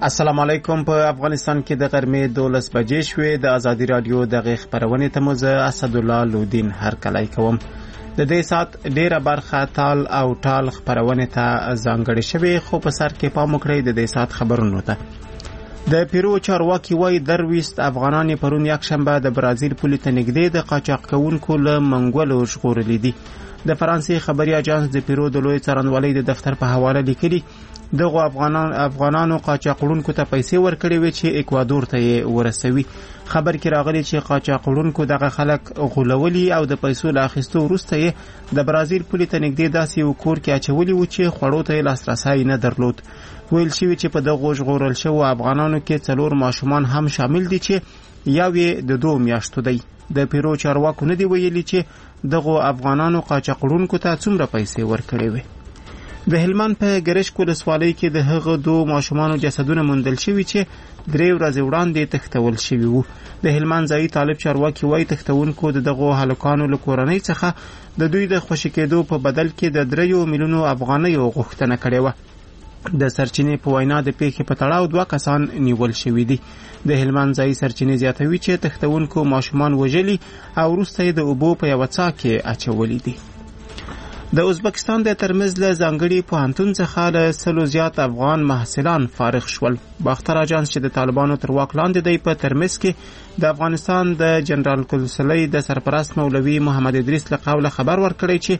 السلام علیکم. په افغانستان کې د غرمې 12 بجې شوې. د ازادي رادیو د خبرونه ته مو زه اسد الله لودین هر کله کوم. د دې سات ډیره برخه تال او ټال خبرونه ته ځانګړې شوې، خو په سر کې پام وکړئ د دې سات خبرونو ته. د پیرو چارواکي وایي درويست افغانان پرون یک شنبه د برازیل پولې ته نږدې د قاچاق کوونکو له منګولو ژغورلي دي. د فرانسې خبري اژانس د پیرو د لوی څارنوالۍ د دفتر په حواله لیکلي دغه افغانانو قاچاقونکو ته پیسې ورکړې وي چې اکوادور ته یې ورسوي. خبر کې راغلی چې قاچاقونکو دغه خلک غولولي او د پیسو له اخیستو وروسته یې د برازیل پولې ته نږدې داسې یو کور کې اچولي و چې خوړو ته یې لاسرسی نه درلود. ویل شوي چې په دغه ژغورل شوو افغانانو کې 4 ماشومان هم شامل دي چې یو یې د 2 میاشتو دی. د پیرو چارواکو نه دی ویلي چې دغه افغانانو قاچاقونکو ته څومره پیسې ورکړې وي. د هلمند په ګرشک ولسوالۍ کې د هغه 2 ماشومانو جسدونه موندل شوي چې 3 ورځې وړاندې تښتول شوي وو. د هلمند ځایي طالب چارواکي وایي تښتونکو د دغه هلکانو له کورنۍ څخه د دوی د خوشي کېدو په بدل کې د 3 میلیونو افغانیو غوښتنه کړې وه. د سرچینې په وینا د پیښې په تړاو 2 کسان نیول شوي دي. د هلمند ځایي سرچینې زیاتوي چې تښتونکو ماشومان وژلي او وروسته یې د اوبو په یوه څاه کې اچولي دي. د ازبکستان د ترمز له ځانګړي پوهنتون څخه له 100 زیات افغان محصلان فارغ شول. باختر اژانس چې د طالبانو تر واک لاندې دی په ترمز کې د افغانستان د جنرال کونسلۍ د سرپرست مولوي محمد ادریس له قوله خبر ورکړی چې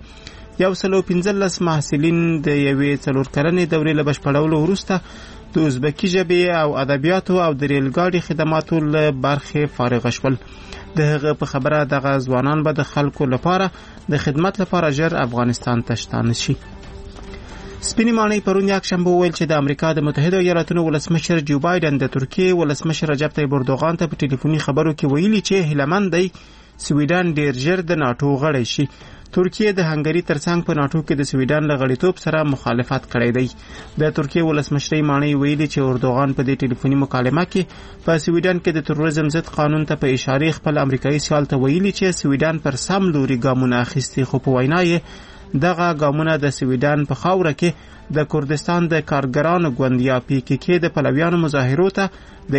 115 محصلین د یوې 4 کلنې دورې له بشپړولو وروسته د ازبکی ژبې او ادبیاتو او د ریلګاډي خدماتو له برخې فارغ شول. د هغه په خبره دغه ځوانان به د خلکو لپاره د خدمت لپاره ژر افغانستان ته شتان شي. سپینې ماڼۍ پرون یک شنبه ویل چې د امریکا د متحده ایالاتونو ولسمشر جو بایدن د ترکیې ولسمشر رجب طیب اردوغان ته په ټلیفوني خبرو کې ویلي چې هیلهمند دی سویډن ډیر ژر د ناتو غړی شي. ترکیه د هنګری ترڅنګ په ناتو کې د سویډن له غړیتوب سره مخالفت کړی دی. د ترکیه ولسمشر ماڼۍ ویلي چې اردوغان په دې ټلیفوني مکالمه کې په سویډن کې د تروریزم ضد قانون ته په اشاره خپل امریکایي سیال ته ویلي چې سویډن پر سم لوري ګامونه اخیستي، خو په وینا یې دغه ګامونه د سویډن په خاوره کې د کردستان د کارګرانو ګوند یا PKK د پلویانو مظاهرو ته د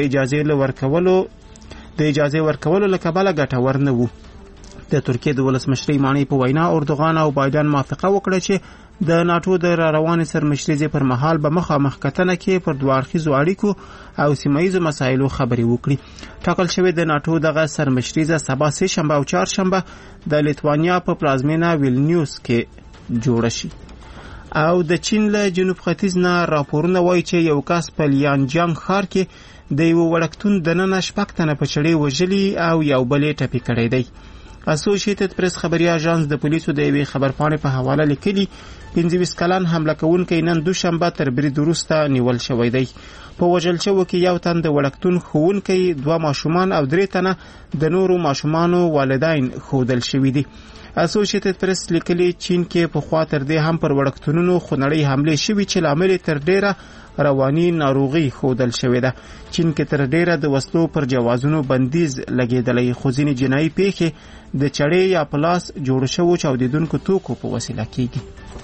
اجازه ورکولو له کبله ګټور نه وو. د ترکیه د ولسمشر ماڼۍ په وینا اردوغان او بایدن موافقه وکړه چې د ناتو د روانې سرمشرۍ پر مهال به مخامخ کتنه کې پر دوه اړخیزو اړیکو او سیمایي مسایلو خبرې وکړي. ټاکل شوی د ناتو دغه سرمشرۍ سبا سه شنبه او چهارشنبه د لیتوانیا په پلازمینه ویلنیوس کې جوړه شي. او د چین له جنوب ختیځ نه راپورونه وایي چې یو کس په لیانجانګ ښار کې د یو وړکتون دننه 6 تنه په چړې وژلي او یو بل یې ټپي کړی دی. اسوسییټډ پریس خبري اژانس د پولیسو د یوې خبرپاڼې په حواله لیکلي 25 کلن حمله کوونکی نن دوشنبه تر برید وروسته نیول شوی دی. په وژل شوو کې یو تن د وړکتون ښوونکی، 2 ماشومان او 3 تنه د نورو ماشومانو والدین ښودل شوي دي. اسوسییټډ پریس لیکلي چین کې په خوا تر دې هم پر وړکتونونو خونړۍ حملې شوي چې لامل تر ډیره رواني ناروغي ښودل شوې ده. چین کې تر ډیره د وسلو پر جوازونو بندیز لګېدلی، خو ځینې جنایي پیښې د چړې یا پلاس جوړ شوو چاودیدونکو توکو په وسیله کېږي.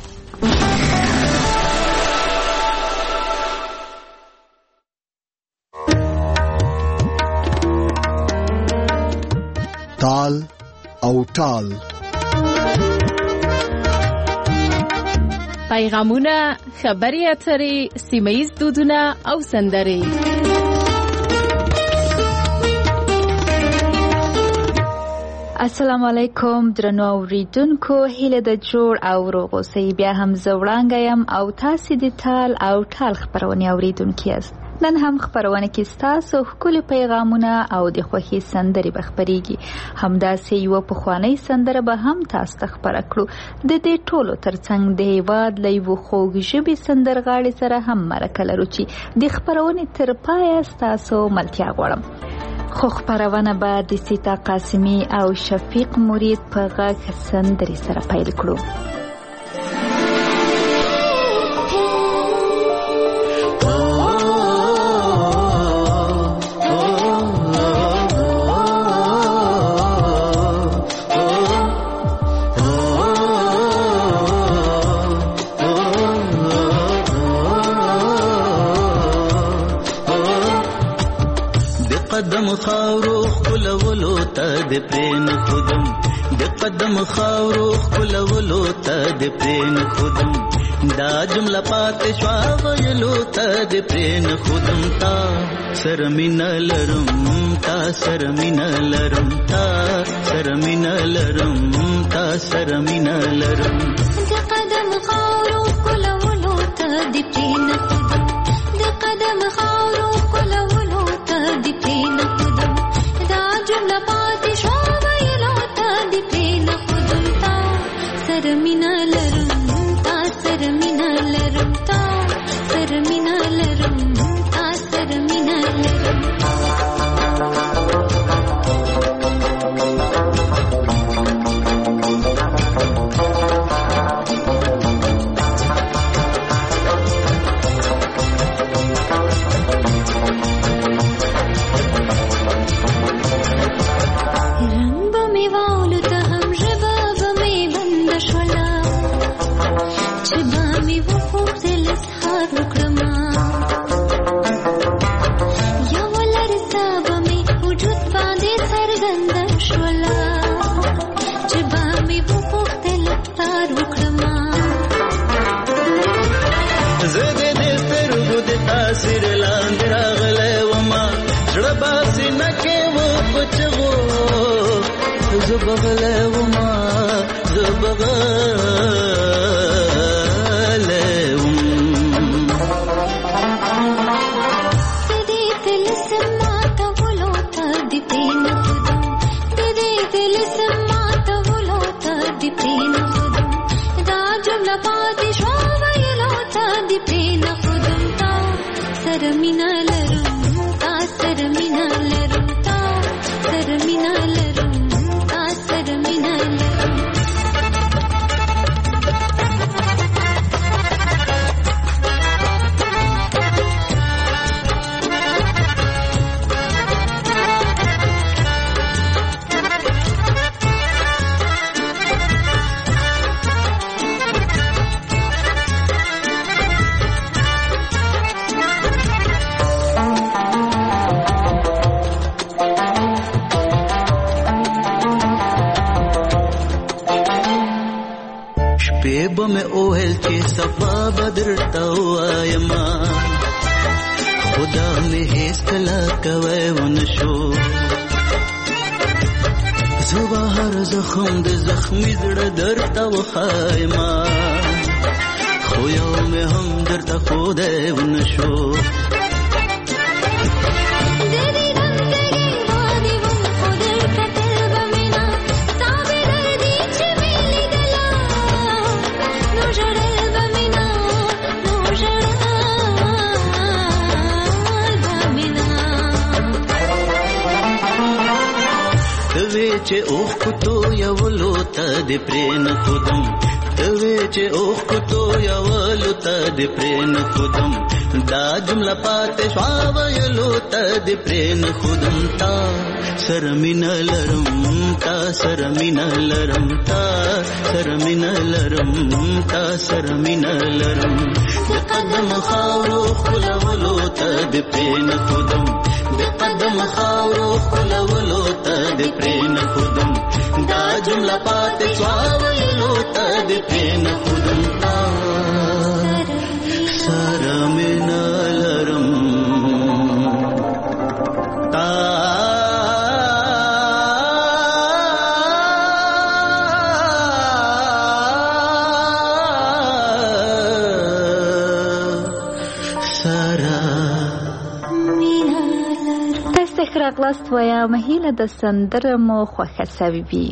تال او ټال پیغامونه، خبري اترې، سیمه‌ییز دودونه او سندرې. السلام علیکم درنو اوریدونکو، هیله د جوړ او روغ اوسئ. بیا هم زه وړانګه یم او تاسې د تال او ټال خپرونې اوریدونکي یاست. نن هم خپرونه کې ستاسو ښکلي پیغامونه او د خوښۍ سندرې به خپریږي. همداسې یوه پخوانۍ سندره به هم تاسو ته خپره کړو. د دې ټولو ترڅنګ د هېواد له یوه خوږ ژبې سندرغاړې سره هم مرکه لرو چې د خپرونې تر پایه ستاسو ملتیا غواړم. خو خپرونه به د سیتا قاسمي او شفیق مرید په غږ سندرې سره پیل کړو. ته د پرین خودم د قدم خاورو خلولو ته د پرین خودم دا جمله پات شوا ویلو ته د پرین خودم تا سرمین لرم تا سرمین لرم تا سرمین لرم تا سرمین لرم د قدم خاورو خلولو ته د پرین خودم د قدم خاورو خلولو ته د پرین خودم دا جمله پات شوا ویلو ته د پرین خودم تا سرمین لرم تا سرمین لرم تا سرمین لرم تا سرمین لرم سرمین لرم تا سرمین لرم تا سرمین لرم تا سرمین لرم د قدم خاورو خلولو ته د پرین خودم د قدم خاورو خلولو ته د پرین خودم دا جمله پات شوا ویلو ته د پرین خودم تا سرمین لرم تا راغلاست وایم هیله د سندره مو خوښه سوي وي.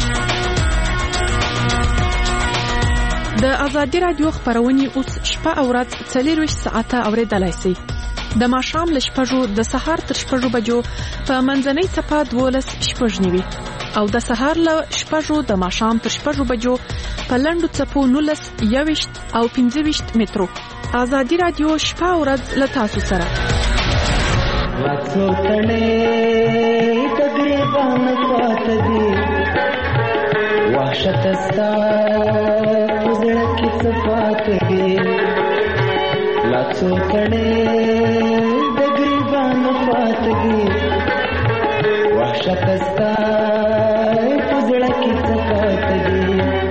د ازادي رادیو خبرونه اوس شپه او ورځ 24 ساعته اوریدلای شئ. د ماښام له 6 د سهار تر 6 بجو په منځنۍ څپه 12:09 او د سهار له 6 د ماښام تر 6 بجو په لنډو څپو 19 او 15 مترو. ازادي رادیو شپه او ورځ له تاسو سره. راتلو کړي تقریبا پات دي وحشت ستا زړه کې صفات دي راتلو کړي تقریبا پات دي وحشت ستا په زړه کې څه پاتې دي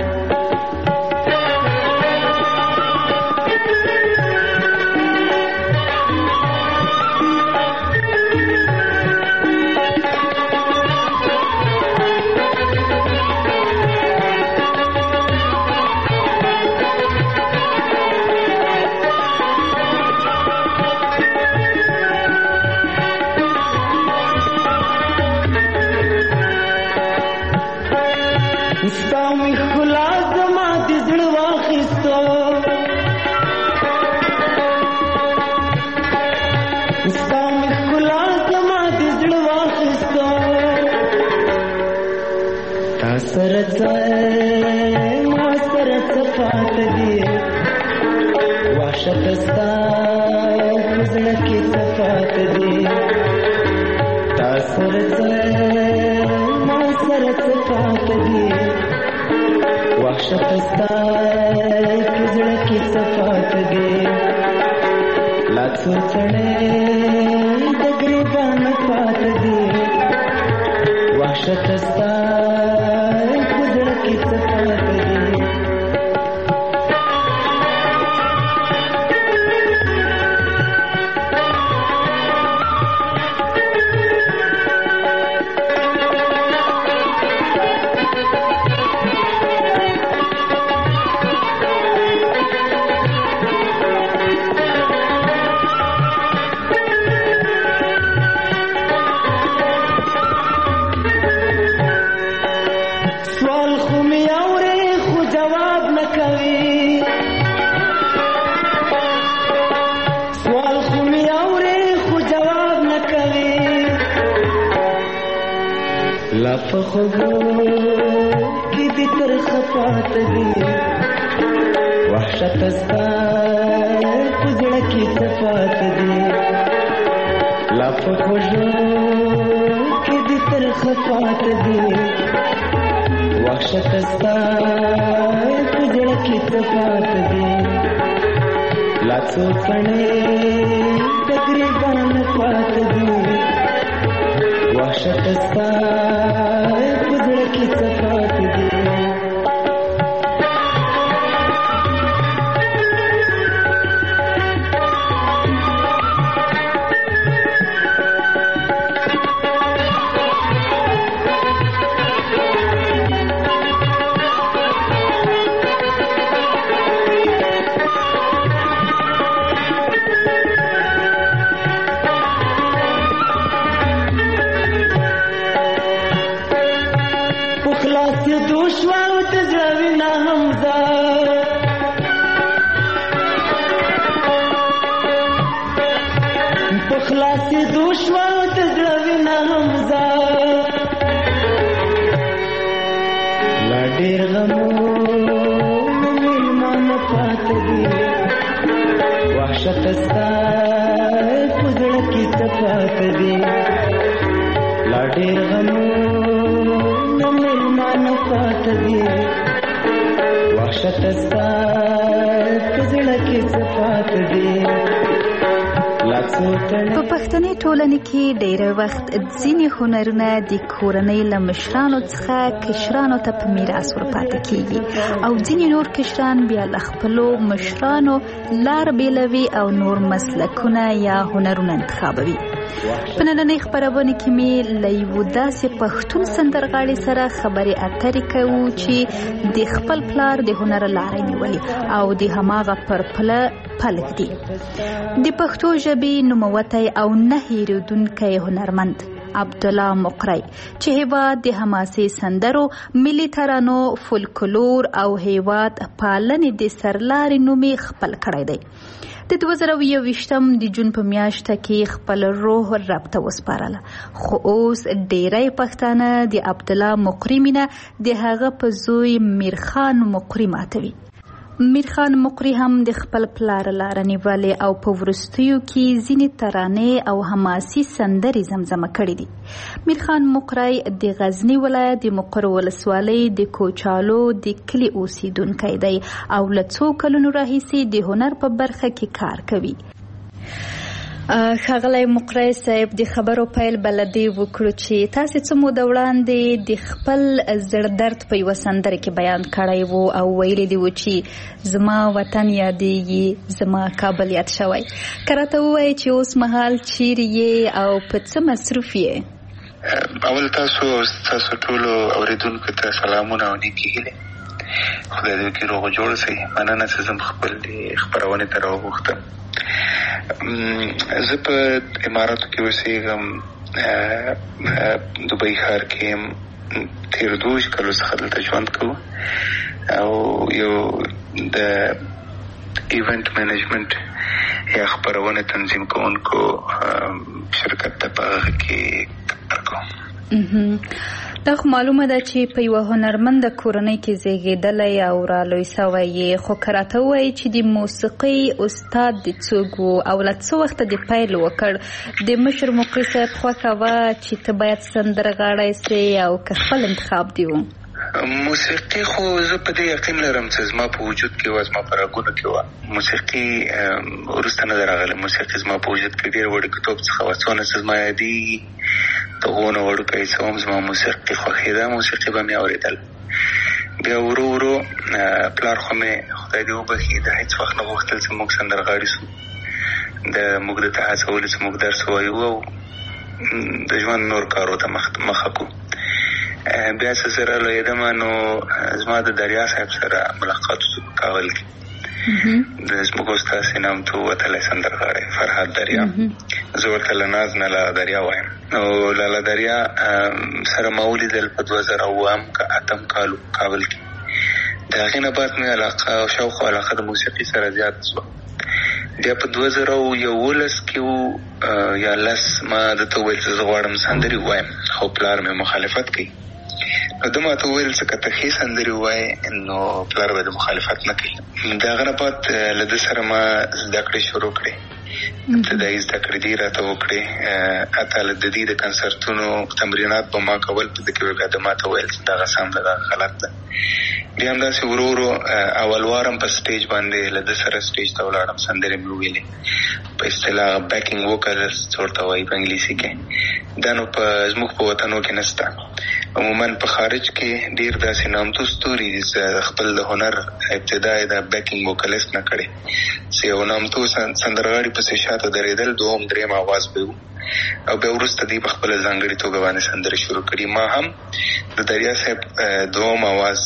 په پښتني ټولنه کې ډېر وخت ځینې هنرونه د کورنۍ له مشرانو څخه کشرانو ته په میراث ورپاتې کیږي او ځینې نور کشران بیا له خپلو مشرانو لار بیلوي او نور مسلکونه یا هنرونه انتخابوي. په نننۍ خپرونه کې مې له یوه داسې پښتون سندرغاړي سره خبرې اترې کوو چې د خپل پلار د هنر لارې نیولې او د هماغه پر پله پلک دي. د پښتو ژبې نوموتی او نه هېرېدونکی هنرمند عبدالله مقری چې هیواد د حماسي سندرو، ملي ترانو، فولکلور او هیواد پالنې د سرلارې نومې خپل کړی دی. د 2021 د جون په میاشته کې خپل روح رب ته وسپارله، خو اوس ډیری پښتانه د عبدالله مقری مینه د هغه په زوی میرخان مقری ماتوي. میرخان مقری هم د خپل پلار لاره نیولې او په وروستیو کې ځینې ترانې او حماسي سندرې زمزمه کړې دي. میرخان مقری د غزنی ولایت د مقر ولسوالۍ د کوچالو د کلي اوسیدونکی دی او له څو کلونو راهیسې د هنر په برخه کې کار کوي. ښاغلی مقری صاحب د خبرو پیل بلدي وکړو چې تاسې څه موده وړاندې د خپل زړه درد په یوه سندره کې بیان کړی و او ویلي دي و چې زما وطن یادېږي زما کابل یاد شوی. که راته ووایې چې اوس مهال چیرې یې او په څه مصروف یې؟ اول تاسو ټولو اورېدونکو ته سلامونه او نیکې هیلې. خدای دې وکړي روغ جوړ شئ. مننه چې زه خپل خپرونې ته راوغوښتم. زه په اماراتو کې اوسېږم، دوبۍ ښار کې یم. تېر 2 کالو څخه دلته ژوند کوو او یو د ایونټ مینجمنټ یا خپرونې تنظیم کوونکو شرکت ته په هغه کې کار کوم. دا خو معلومه ده چې په یوه هنرمنده کورنۍ کې زیږېدلی او رالوی سوی یې، خو که راته ووایي چې د موسیقۍ استاد د څوک و او له څه وخته دې پیل وکړ؟ د مشر مقری صاحب خوښه وه چې ته باید سندرغاړی سې او که خپل انتخاب دی و؟ موسیقي خو زه په دې یقین لرم چې زما په وجود کې وه، زما په رګونو کې وه. موسیقي وروسته نه ده راغلی. موسیقي زما په وجود کې ډېر وړوکتوب څخه وه. څونه چې زما یادېږي د غونه وړوکی څه هم زما موسیقي خوښېده. موسیقي به مې اورېدل. بیا ورو ورو پلار خو مې خدای دې وبخي د هېڅ وخت نه غوښتل چې موږ سندرغاړي سو. موږ د ته هڅولو چې موږ درس ووایو او د ژوند نور کارو ته مخه کړو. بیا چې زه رالویېدم نو زما د دریا صاحب سره ملاقات وشو په کابل کې. د زموږ استاد نامتو وتلی سندرغاړی فرهاد دریا. زه ورته له ناز نه لاله دریا وایم. نو لاله دریا سره ما ولیدل په 2008 کالو کابل کې. د هغې نه بعد مې علاقه او شوق علاقه د موسیقي سره زیات شوه. بیا په 2011 کې یا 10 ما درته وویل چې زه غواړم سندرې ووایم، خو پلار مې مخالفت کوي. نو ده ما ته وویل چې که ته ښې سندرې ووایې نو پلار به د مخالفت نه کوي. د هغه نه بعد له ده سره ما زده کړې شروع کړې. ابتدایي زده کړې دې راته وکړې. حتی له د دې د کنسرتونو تمرینات به ما کول. په ده کې به بیا ده ما ته ویل چې دغه سم ده دغه غلط ده. بیا همداسې ورو ورو اول وارم په سټیج باندې له ده سره سټیج ته ولاړم. سندرې مې وویلې په اصطلاح بیکینګ ووکلست ورته وایي په انګلیسي کې. دا نو زموږ په وطنو کې نشته. عموما په خارج کې ډېر داسې نامتو ستوري دي چې خپل د هنر ابتدا یې د بیکینګ ووکلست نه کړې چې یو نامتو سندرغاړي پسې شاته درېدل، دوهم درېم اواز به و او بیا وروسته دوی په خپله ځانګړې توګه باندې سندرې شروع کړي. ما هم د دریا صاحب دوم اواز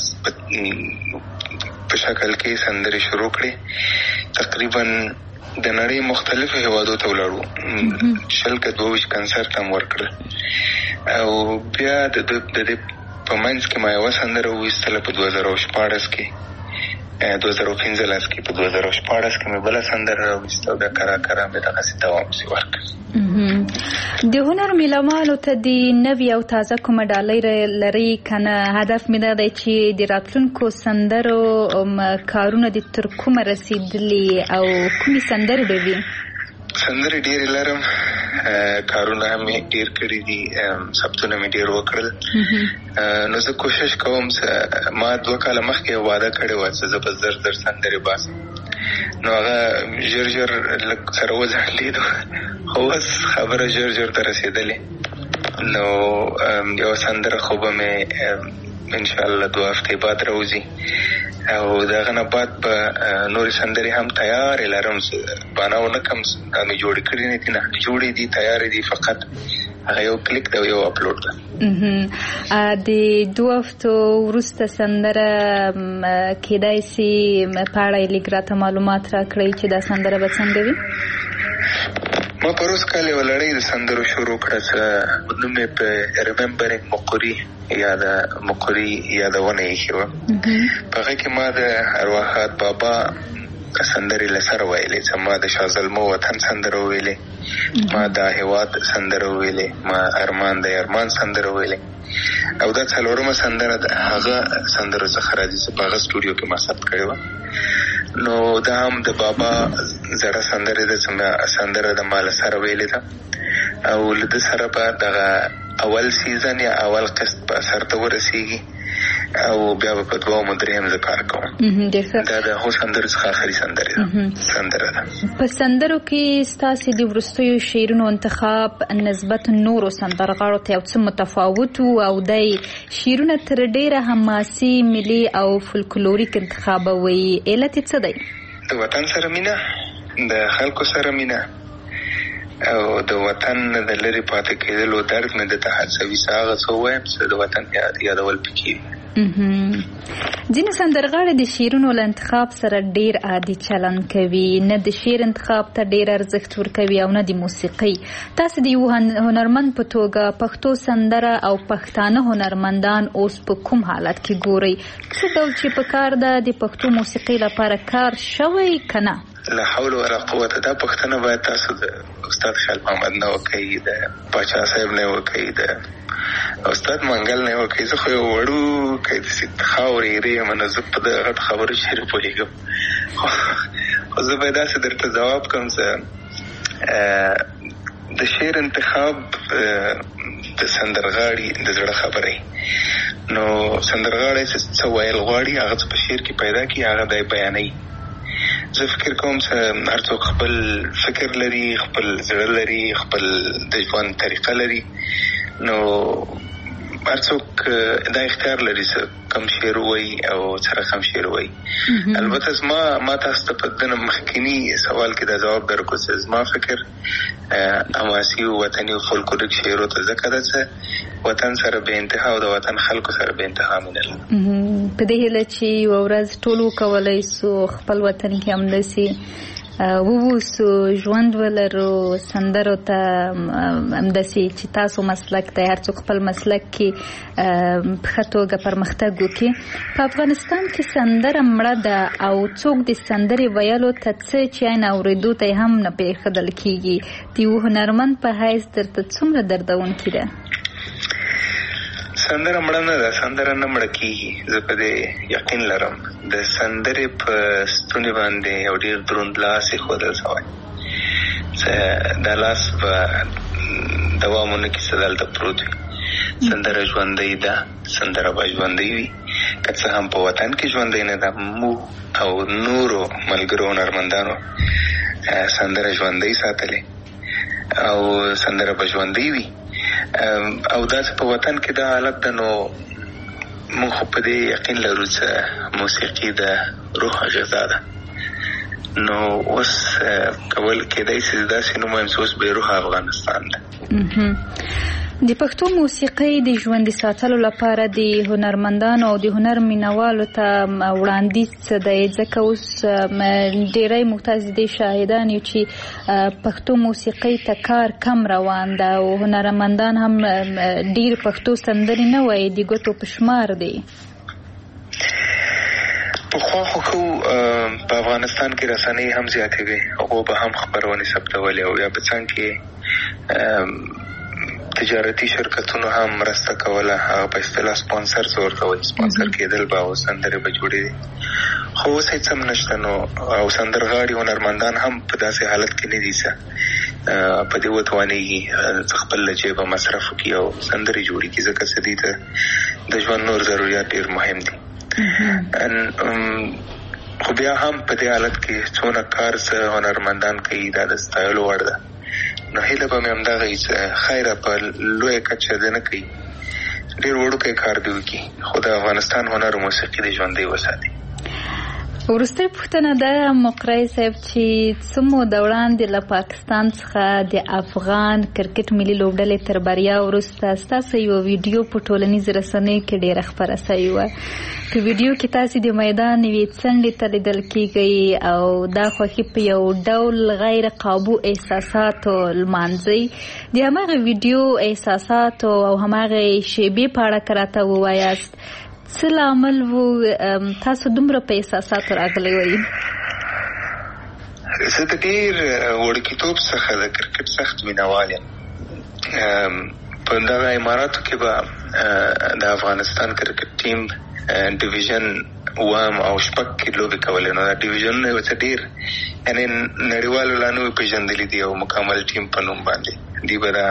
په شکل کې سندرې شروع کړې. تقریبا د نړۍ مختلفو هیوادو ته ولاړو. 22 کنسرت هم ورکړل او بیا د دې په منځ کې ما یوه سندره وویستله په 2014 کې. 2015 کې په 2014 کې مې بله سندره راویسته او بیا کرا مې دغسې دوام پسې ورکړ. د هنر میلمانو ته د نوي او تازه کومه ډالۍ لري که نه؟ هدف مې دا دی چې د راتلونکو سندرو کارونه د تر کومه رسېدلي او کومې سندرې به وي؟ سندرې ډېرې لرم، کارونه هم مې ډېر کړي دي، ثبتونه مې ډېر وکړل. نو زه کوشش کوم چې ما 2 کاله مخکې وعده کړې وه چې زه به زر سندرې باسم. نو هغه ژر لږ سره وځنډېدو، خو اوس خبره ژر ته رسېدلې. نو یوه سندره خو به مې انشاءالله 2 هفتې بعد راوځي او د هغه نه بعد به نورې سندرې هم تیارې لرم. بانه ونه کم دا مې جوړې کړي نه دي، نه جوړې دي، تیارې دي، فقط هغه یو کلیک ده او یو اپلوډ ده. د 2 هفتو وروسته سندره کېدای سي په اړه یې لږ راته معلومات راکړئ چې دا سندره به څنګه وي؟ ما پروس کال یوه لړۍ د سندرو شروع کړه چې نوم یې په ریممبرینګ مقري یا د مقري یادونه ایښې وه. په هغه کې ما د ارواحات بابا سندرې له سره ویلې چې ما د شازلمو وطن سندره وویلې، ما د هېواد سندره وویلې، ما ارمان د ارمان سندره وویلې او دا 4مه سندره د هغه سندرو څخه راځي چې په هغه سټوډیو کې ما ثبت کړې وه. نو دا هم د بابا زړه سندرې ده چې سندره د ما له سره ویلې ده او له ده سره به دغه اول سیزن یا اول قسط په اثر ته ورسېږي او بیا په دوه مدریم ز کار کوم. دا د هو سندر څخه اخري سندره ده. په سندرو کې ستاسو د ورستیو شعرونو انتخاب نسبت نورو سندرغاړو ته څه متفاوت او د شعرونو تر ډیره حماسي ملي او فولکلوریک انتخابوي علت څه دی؟ د وطن سره مینه، د خلکو سره مینه او د وطن د لري پاتې کېدلو درد نه د تحسوي ساغه څو وایم چې د وطن یادول پکې. ځینې سندرغاړي د شعرونو له انتخاب سره ډیر عادي چلن کوي، نه د شعر انتخاب ته ډیر ارزښت ورکوي او نه د موسیقي. تاسو د یو هنرمند په توګه پښتو سندره او پښتانه هنرمندان اوس په کوم حالت کې ګوري؟ څه ډول چې په کار ده د پښتو موسیقي لپاره کار شوی کنه؟ لا حول ولا قوه. دا پښتنه باید تاسو د استاد خیال محمد نه وکړي، د پاچا صاحب نه وکړي، د استاد منګل نه وکړي. زه خو یو وړو کې د خاورې ری منه زه په دغه خبرو شعر پوهېږم، خو زه به داسې درته ځواب کوم چې د شعر انتخاب د سندرغاړي د زړه خبرې. نو سندرغاړي څه ویل غواړي هغه په شعر کې پیدا کړي، هغه دی بیانوي. زه فکر کوم چې هر څوک خپل فکر لري، خپل زړه لري، خپل د ژوند طریقه لري. نو هر څوک دا اختیار لري چې کم شعر وایي او سره کم شعر وایي. البته ما تاسو ته په دنه مخکینی سوال کې دا جواب درکو چې زما فکر حماسي او وطني او فولکلوریک شعرو ته ځکه ده چې وطن سره به انتها او د وطن خلکو سره به انتها مینه لري. په دې هیله چې یو ورځ ټول وکولای سو خپل وطن کې همداسې ووسو ژوند ولرو، سندرو ته همداسې چې تاسو مسلک دی هر څوک خپل مسلک کې په ښه توګه پرمختګ وکړي. په افغانستان کې سندره مړه ده او څوک د سندرې ویلو ته څه چې عین اورېدو ته هم نه پرېښودل کېږي. د یو هنرمند په حیث درته څومره دردونکې ده؟ سندره مړه نه ده، سندره نه مړه کېږي. زه په دې یقین لرم. د سندرې په ستوني باندې یو ډېر دروند لاس ایښودل شوی چې دا لاس به دوام ونه کړي، چې دلته پروت وي. سندره ژوندۍ ده، سندره به ژوندۍ وي. که څه هم په وطن کې ژوندۍ نه ده، موږ او نورو ملګرو هنرمندانو سندره ژوندۍ ساتلې او سندره به ژوندۍ وي. او داسې په وطن کې دا حالت ده. نو موږ خو په دې یقین لرو چې موسیقي د روح غذا ده. نو اوس کول کېدای شي داسې نو وایم چې اوس بې روح افغانستان ده. د پښتو موسیقۍ د ژوندي ساتلو لپاره د هنرمندانو او د هنر مینوالو ته وړاندیز څه دی؟ ځکه اوس ډېری موږ تاسې د شاهدان یو چې پښتو موسیقۍ ته کار کم روان ده او هنرمندان هم ډېر پښتو سندرې نه وایي، د ګوتو په شمار دی. پخوا خو په افغانستان کې رسنۍ هم زیاتې وې، هغو به هم خپرونې ثبتولې او یا به څنګ کې تجارتي شرکتونو هم مرسته کوله. هغه په اصطلاح سپانسر ورته وایي، سپانسر کېدل به او سندرې به جوړېدې. خو اوس هېڅ هم نشته. نو او سندرغاړي هنرمندان هم په داسې حالت کې نه دي چې په دې وتوانېږي خپل له جیبه مصرف وکړي او سندرې جوړې کړي، ځکه چې دې ته د ژوند نور ضروريات ډېر مهم دي. خو بیا هم په دې حالت کې څونه کار څه هنرمندان کوي دا د ستایلو وړ ده. نو هیله به مې همدغه وي چې خیره په لویه کچه دې نه کوي، ډېر وړوکی کار دې وکړي، خو د افغانستان هنر او موسیقي دې ژوندۍ وساتي. وروستۍ پوښتنه ده مقری صاحب چې څه موده وړاندې له پاکستان څخه د افغان کرکټ ملي لوبډلې تر بریا وروسته ستاسو یو ویډیو په ټولنیزو رسنیو کې ډېره خپره سوې وه. په ویډیو کې تاسې د میدان یوې څنډې ته لیدل کېږئ او دا خوښي په یو ډول غیر قابو احساساتو لمانځئ. د هماغه ویډیو احساساتو او هماغه شیبې په اړه که راته ووایاست څه لامل و تاسو دومره په احساساتو راغلی وئ؟ زه د ډېر وړکیتوب څخه د کرکټ سخت مینهوال یم. په دغه اماراتو کې به د افغانستان کرکټ ټیم ډیویژن وام او شپږ کې لوبې کولې. نو دا ډیویژنونه یو څه ډېر یعنې نړیوالو لا نه وي پېژندلي دي او مکمل ټیم په نوم باندې. دوی به دا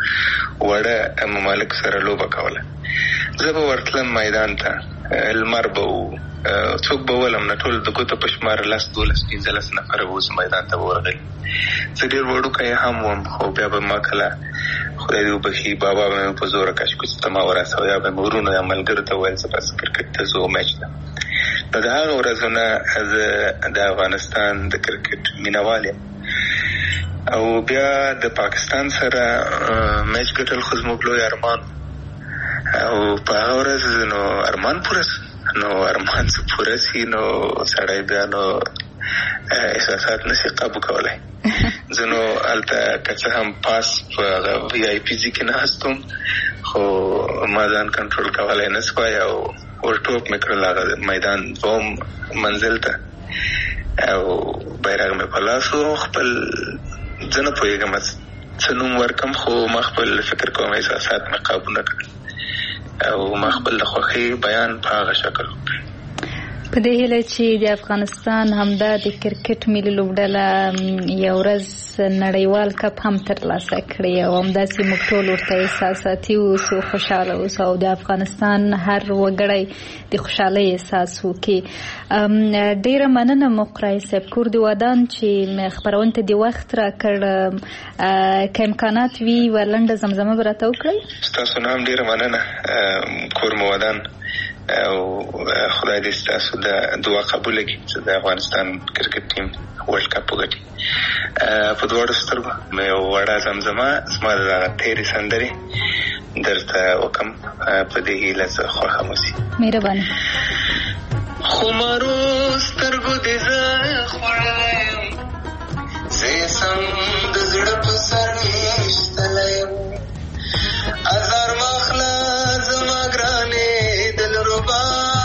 وړه ممالک سره لوبه کوله. زه به ورتلم میدان ته، لمر به و، څوک به ولم نه، ټول د ګوتو په شمار 10-12-15 نفره به اوس میدان ته ورغلي. زه ډېر وړوکی هم وم، خو بیا به ما کله خدای دې وبخي بابا به مې په زوره کشکش ته ما ورسوه، یا به مې ورونو یا ملګرو ته ویل زه بس کرکټ ته ځو میچ ته. نو د هغه ورځو نه زه د افغانستان د کرکټ مینهوال یم. او بیا د پاکستان سره میچ ګټل خو زموږ لوی ارمان، او په هغه ورځ نو ارمان پوره سو. نو ارمان څه پوره سي نو سړی بیا نو احساسات نشي قابو کولی. زه نو هلته که څه هم پاس په وی آی پي کې ناست وم، خو ما ځان کنټرول کولی نه سوای او ورټوپ مې کړل هغه میدان دوم منزل ته، او بیرغ مې په لاس و. خپل زه نه پوهېږم څه نوم ورکم، خو ما خپل فکر کوم احساسات مې قابو نه کړل او ما خپل د خوښۍ بیان په هغه شکل وکړ. په دې هیله چې د افغانستان همدا د کرکټ ملي لوبډله یو ورځ نړیوال کپ هم ترلاسه کړي او همداسې موږ ټول ورته احساساتي اوسو، خوشحاله اوسو او د افغانستان هر وګړی د خوشحالۍ احساس وکړي. ډېره مننه مقرای صاحب، کور د ودان چې خپرونې ته د وخت راکړ. که امکانات وي یوه لنډه زمزمه به راته وکړئ. ستاسو نه هم ډېره مننه، کور مو ودان او خدای دې ستاسو د دعا قبوله کړي چې د افغانستان کرکټ ټیم ورلډ کپ وګټي. په دواړو سترګو مې یو وړه زمزمه زما د دغه تېرې سندرې درته وکم، په دې هیله زه خوښه مو سي. مهرباني. خمارو سترګو دې زه خوړلی یم، زه یې سم د زړه په سر ویشتلی یم. ازار مخله زما ګرانې دلربا،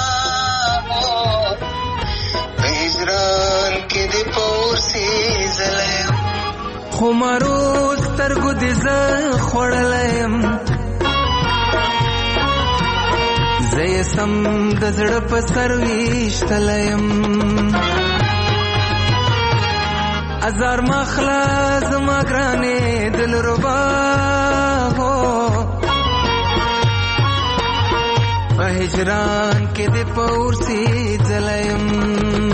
په هجران کې دې په اورسي ځلی یم. خمارو سترګو دې زه خوړلی یم، زه یې سم د زړه په سر ویشتلی یم. ازار مخله زما ګرانې دلربا، په هجران کې دې په اورسي ځلی یم.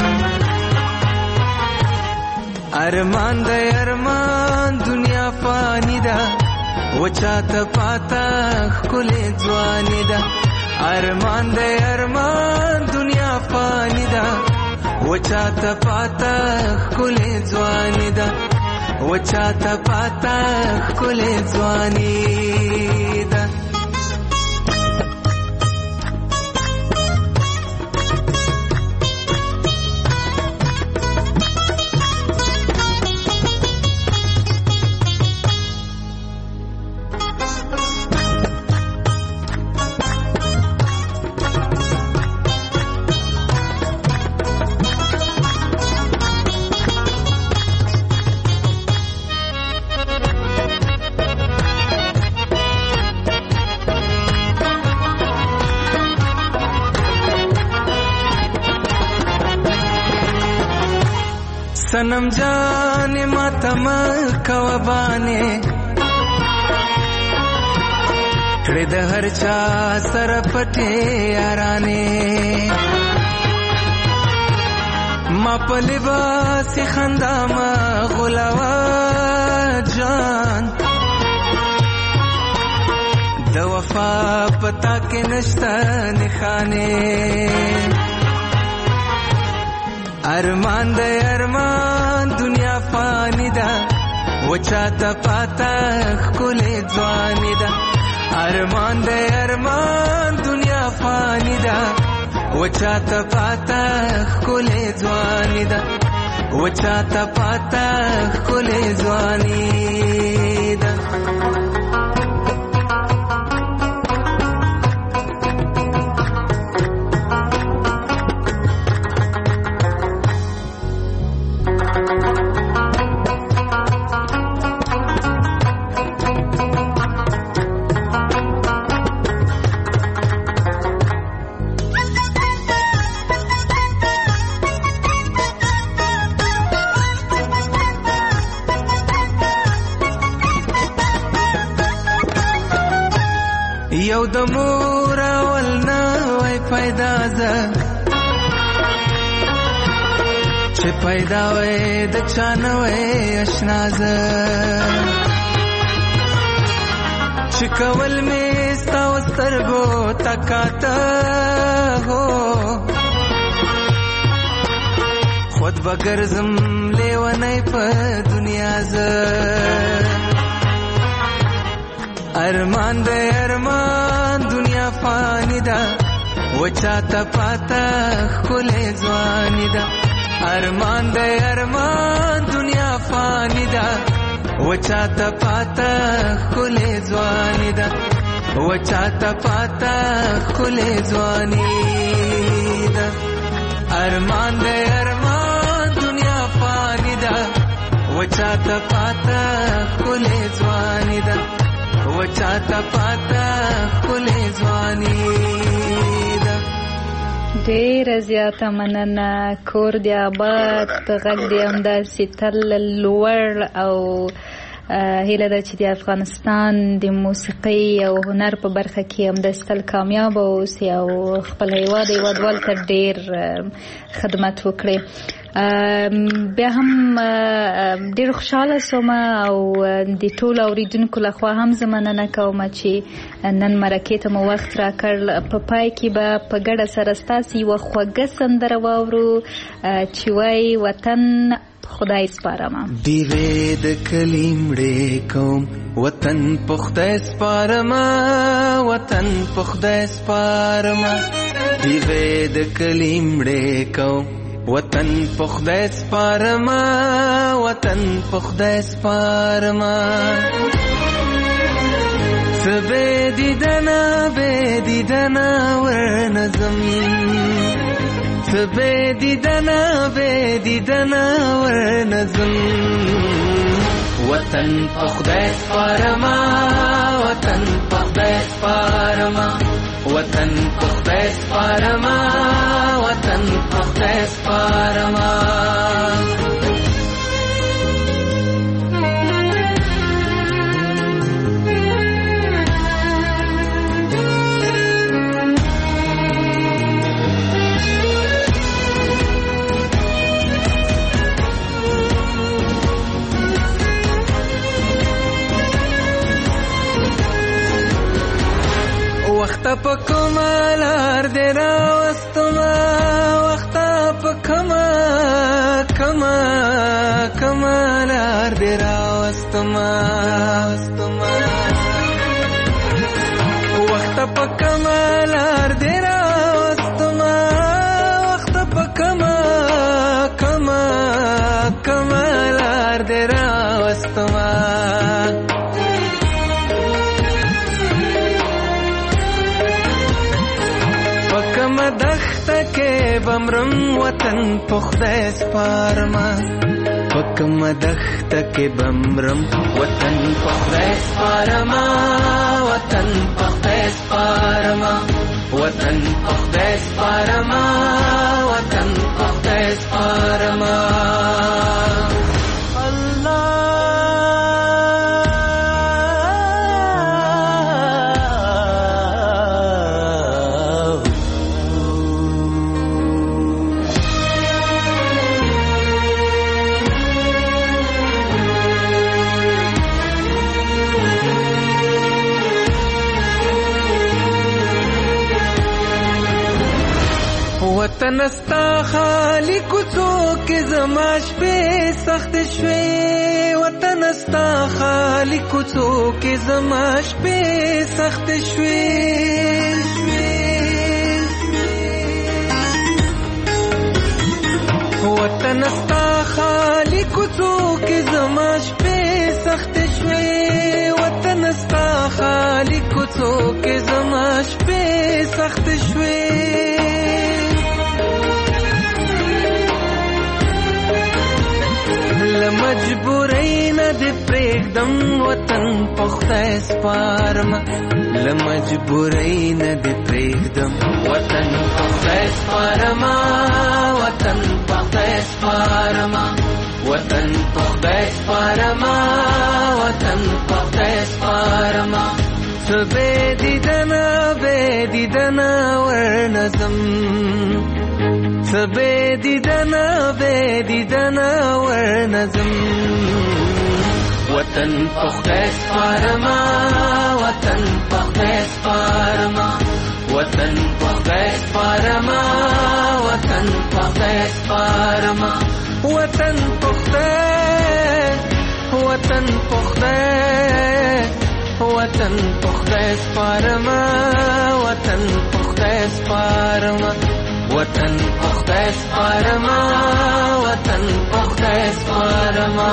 ارمان دی ارمان دنیا فانی ده، و چاته پاته ښکلې ځواني ده. ارمان دی ارمان دنیا فانی ده، و چاته پاته ښکلې ځواني ده، و چاته پاته ښکلې ځواني ده. सनम जाने मातम कवबाने कड़े द हर चा सर पटे याराने मा पलिबा से खंदामा गुलावा जान द वफा पता के नश्ता निखाने अरमान दे अरमान दुनिया फानी दा वो चाहता पाता खुले ज़वानी दा अरमान दे अरमान दुनिया फानी दा वो चाहता पाता खुले ज़वानी दा वो चाहता पाता खुले ज़वानी दा د مور اول نه وای پیدا زه چې پیدا وای د چا نه وای اشنا زه چې کول مې ستا سترګو تکاته هو خود بګرځم لیونی په دنیا زه ارمان دې ارمان دنیا فانی ده وچاته پاته خله ځواني ده ارمان دې ارمان دنیا فانی ده وچاته پاته خله ځواني ده وچاته پاته خله ځواني ده ارمان دې ارمان دنیا فانی ده وچاته پاته خله ځواني ده وچاته پاته خله ځواني ده ډېر زیاته مننه کور دی آباد غږ دی همداسې تل لوړ او هیله ده چې د افغانستان د موسیقۍ او هنر په برخه کې همداسې تل کامیاب اوسي او خپل هیوادوالو ته ډېر خدمت وکړي بیا هم ډېر خوشحاله شوم او د ټولو اوریدونکو لخوا هم زه مننه کوم چې نن مرکې ته مو وخت راکړ په پای کې به په ګډه سره ستاسې یوه خوږه سندره واورو چې وایي وطن خدای سپارم دیوې د کلي مړې کوم وطن په خدای سپارم وطن په خدای سپارم دیوې د کلي مړې کوم وطن په خدای سپارم وطن په خدای سپارم سبه دیدنا ورنظم سبه دیدنا ورنظم وطن په خدای سپارم وطن په خدای سپارم وطن په خدای سپارم وطن په خدای سپارم وخت په کمالار دې راوستما وخت په کمالار دې راوستما وخت په کمالار دې راوستما وخت په کمالار دې راوستما دخته کې بمرم وطن په خدای سپارم پکم دخته کې بمرم وطن په خدای سپارم وطن په خدای سپارم وطن په خدای سپارم وطن په خدای سپارم وطن استا خالی کوڅو کې زما شپې سخت شوې وطن استا خالی کوڅو کې زما شپې سخت شوې وطن استا خالی کوڅو کې زما شپې سخت شوې وطن استا خالی کوڅو کې زما شپې سخت شوې لمجبورۍ نه دې پرېږدم وطن په خدای سپارم لمجبورۍ نه دې پرېږدم وطن په خدای سپارم وطن په خدای سپارم وطن په خدای سپارم وطن په خدای سپارم څه بې دیدنه دیدنا ورنظم سبه دیدنا ورنظم وطن پخدس پارما وطن پخدس پارما وطن پخدس پارما وطن پخدس پارما وطن پخدس وطن پخدس وطن پخدس پارما وطن پخدس پارما وطن پخدس پارما وطن پخدس پارما.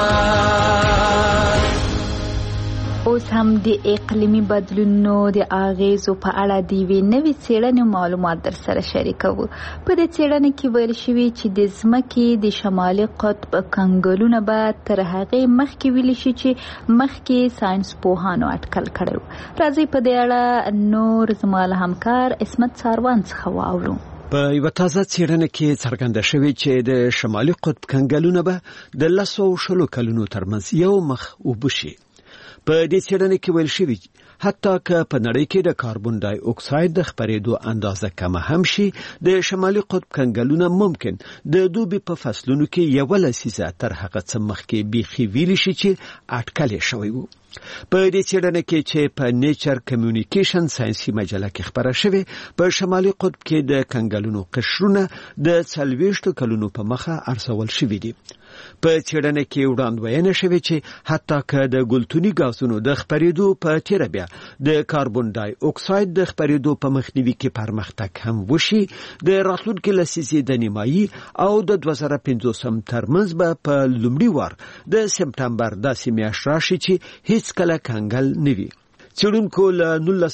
اوس هم د اقلیمي بدلونونو د اغیزو په اړه د یوې نوې څېړنې معلومات در سره شریکوو. په دې څېړنه کې ویل شوي چې د ځمکې د شمالي قطب کنګلونه به تر هغې مخکې ویلی شي چې مخکې ساینس پوهانو اټکل کړی و. راځئ په دې اړه نور زما له همکار عصمت ساروان څخه واورو. په یوه تازه څېړنه کې څرګنده شوې چې د شمالي قطب کنګلونه به د 100 کلونو ترمنځ یو مخ اوبه شي. په دې څېړنه کې ویل شوي حتی که په نړۍ کې د کاربن ډای اکساید د خپرېدو اندازه کمه هم شي، د شمالي قطب کنګلونه ممکن د دوبي په فصلونو کې 1 تر هغه څه مخکې بیخي ویلی شي چې اټکل شوی وو. په دې څېړنه کې چې په نیچر کمیونیکیشن ساينسي مجله کې خبره شوې، په شمالي قطب کې د کنګلونو قشرونه د 40 کلونو په مخه ارسول شوي دي. په څېړنه کې وړاندوینه شوې چې حتی که د ګلتوني غازونو د خپرېدو په تیره بیا د کاربن ډای اکساید د خپرېدو په مخنیوي کې پرمختګ هم وشي، د راتلونکي لسیزې د نیمایي او د 2050 ترمنځ به په لومړي وار د سپټمبر داسې میاشت راشي چې هیڅ کله کنګل نه وي. څېړونکو له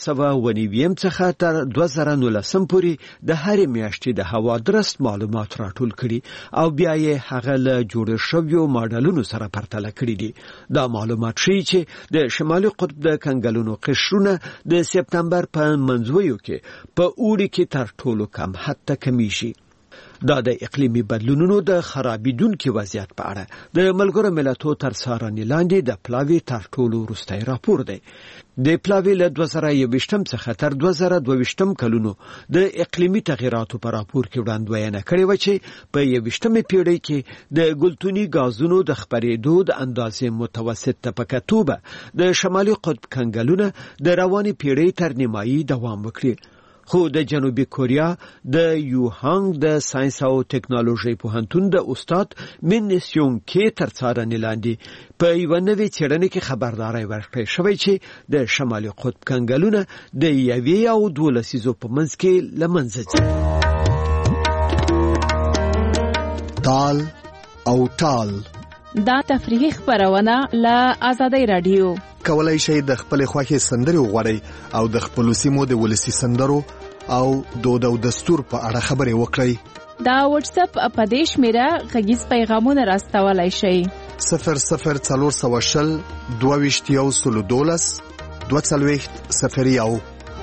1990 څخه تر 2019 پورې د هرې میاشتې د هوا درست معلومات راټول کړي او بیا یې هغه له جوړ شویو ماډلونو سره پرتله کړي دي. دا معلومات ښیي چې د شمالي قطب د کنګلونو قشرونه د سپټمبر په منځویو کې په اوړي کې تر ټولو کم حد ته کمیږي. دا د اقلیمي بدلونونو د خرابېدونکي وضعیت په اړه د ملګرو ملتونو تر څارنې لاندې د پلاوي تر ټولو وروستی راپور دی. د پلاوي له 2021 څخه تر 2022 کلونو د اقلیمي تغیراتو په راپور کې وړاندوینه کړې و چې په 21مې پیړۍ کې د ګلتوني غازونو د خپرېدو د اندازې متوسط طبقه توبه د شمالي قطب کنګلونه د رواني پیړۍ تر نیمایي دوام وکړي. خو د جنوبي کوریا د یوهانګ د ساينس او ټکنالوژي پوهنتون د استاد من سیون کې تر څارنې لاندې په یوه نوې څېړنه کې خبرداري ورکړې شوې چې د شمالي قطب کنګلونه د 1 او 2 لسیزو په منځ کې له منځه ځي. تال او ټال دا تفریحي خبرونه له آزادۍ رادیو. کولای شئ د خپل خوښې سندرې وغواړئ او د خپل سیمو د ولسی سندرو او دود او دستور په اړه خبرې وکړئ. دا واتس اپ په دې شمیره غږیز پیغامونه راستولای شئ. 00420 22 22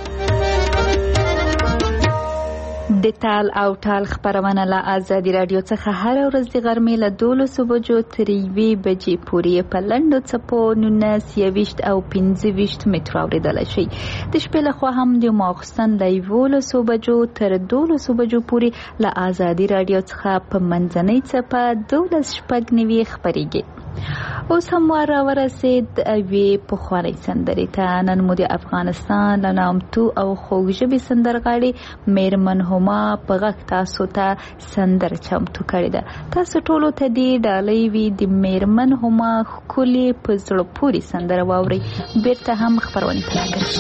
د تال او ټال خبرونه له آزادي رادیو څخه هر ورځ د غرمې له 12 بجو تر 1 بجې پورې په لنډو څپو 19 او 15 مترو اورېدلای شئ. د شپې لخوا هم د ماخوستن له 11 بجو تر 12 بجو پورې له آزادي رادیو څخه په منځنۍ څپه 12:90 خبرېږي. اوس هم ورسید وی پخوانی سندرې ته. نن مو د افغانستان له نامتو او خوږ ژبې سندرغاړي میرمن هما په غږ تاسو ته سندره چمتو کړې ده. تاسو ټولو ته دې ډالۍ وي د میرمن هما ښکلې په زړه پورې سندره واورئ. بیرته هم خپرونې ته راګرځو.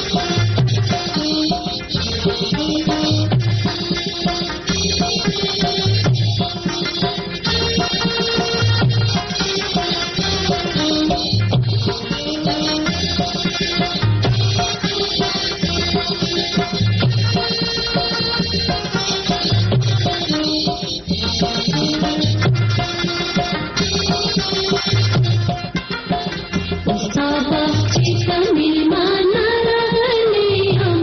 Thank you.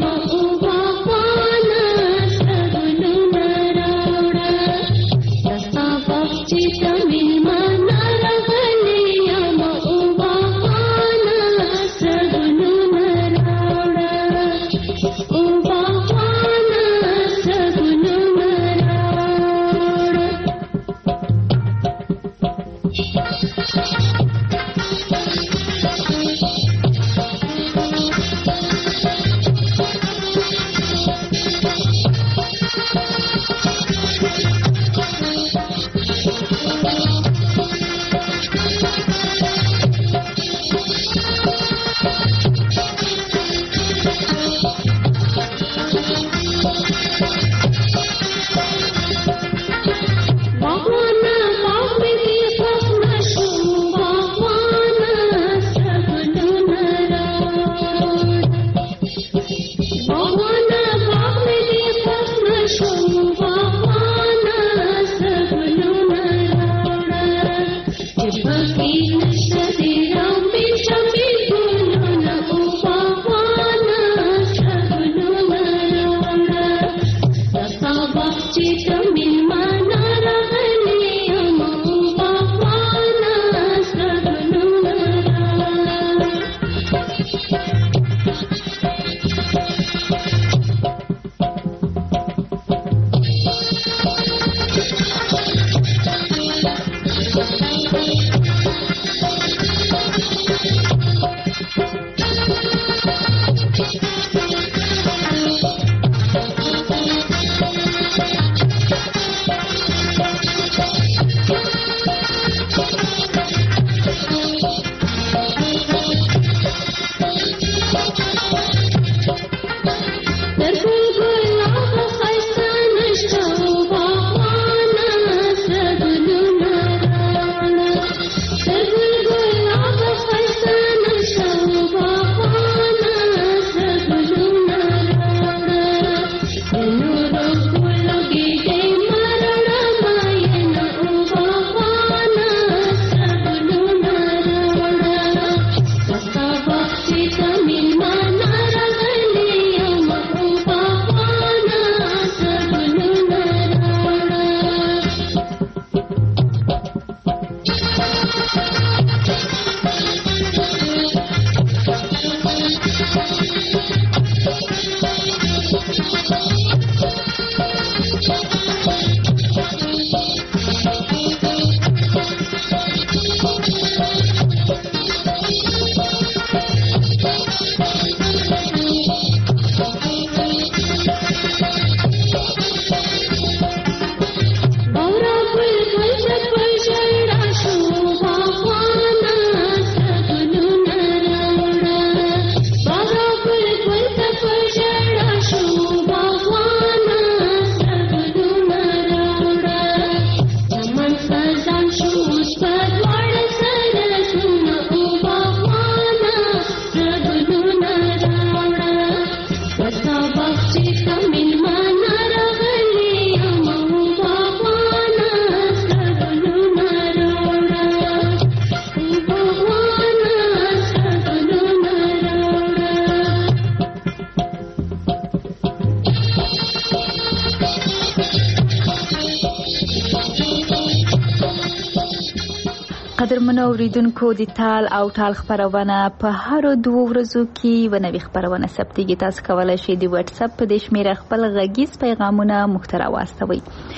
قدرمنو اوریدونکو د تال او ټال خبرونه په هر 2 ورځو کې ونوي خبرونه ثبتېږي. تاسو کولی شئ د واتس اپ په دې شمیره خپل غږیز پیغامونه موږ ته راواستوئ.